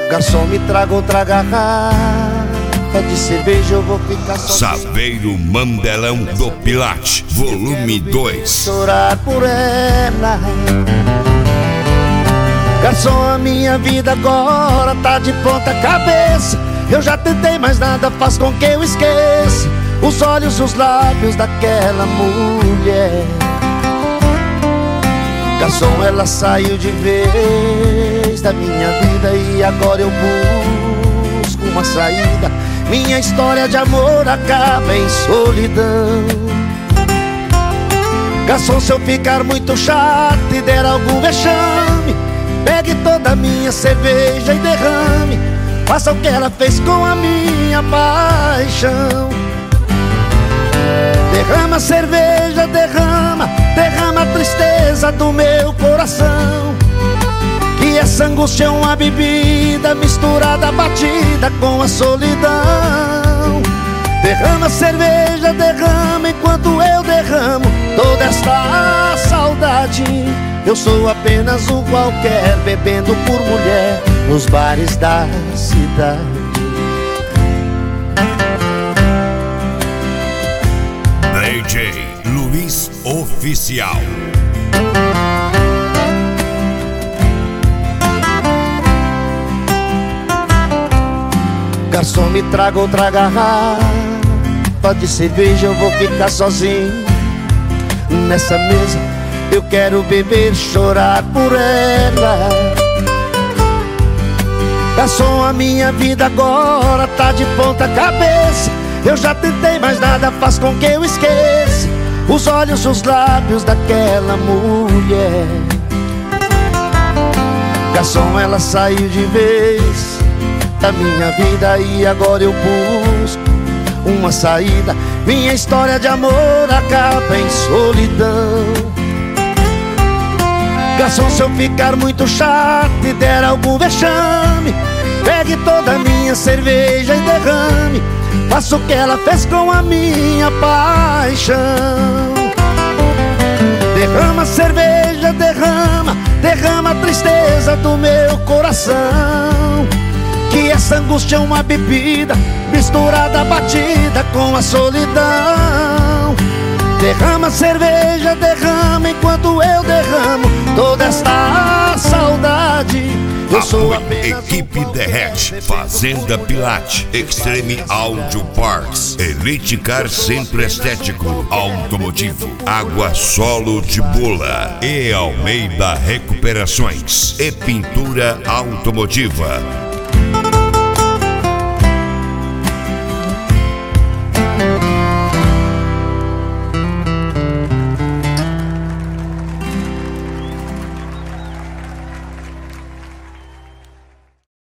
Garçom, me traga outra garrafa de cerveja, eu vou ficar sozinho. Saveiro Mandelão do Pilate, volume 2. Chorar por ela. Garçom, a minha vida agora tá de ponta cabeça. Eu já tentei, mas nada faz com que eu esqueça os olhos, os lábios daquela mulher. Garçom, ela saiu de vez da minha vida e agora eu busco uma saída. Minha história de amor acaba em solidão. Garçom, se eu ficar muito chato e der algum vexame, pegue toda a minha cerveja e derrame. Faça o que ela fez com a minha paixão. Derrama a cerveja, derrama a tristeza do meu coração. Que essa angústia é uma bebida misturada, batida com a solidão. Derrama a cerveja, derrama enquanto eu derramo toda esta saudade. Eu sou apenas um qualquer, bebendo por mulher nos bares da cidade. DJ Luiz Oficial. Garçom, me traga outra garrafa de cerveja, eu vou ficar sozinho nessa mesa. Eu quero beber, chorar por ela. Garçom, a minha vida agora tá de ponta cabeça. Eu já tentei, mas nada faz com que eu esqueça os olhos, os lábios daquela mulher. Garçom, ela saiu de vez da minha vida e agora eu busco uma saída. Minha história de amor acaba em solidão. Garçom, se eu ficar muito chato e der algum vexame, pegue toda a minha cerveja e derrame. Faça o que ela fez com a minha paixão. Derrama a cerveja, derrama a tristeza do meu coração. Que essa angústia é uma bebida misturada, batida com a solidão. Derrama a cerveja, derrama enquanto eu derramo toda esta saudade. Eu sou apenas Equipe Derrete, Fazenda Pilate, Extreme Audio Parts, Elite Car Centro Estético, Automotivo, Água Solo de Bula e Almeida Recuperações e Pintura Automotiva.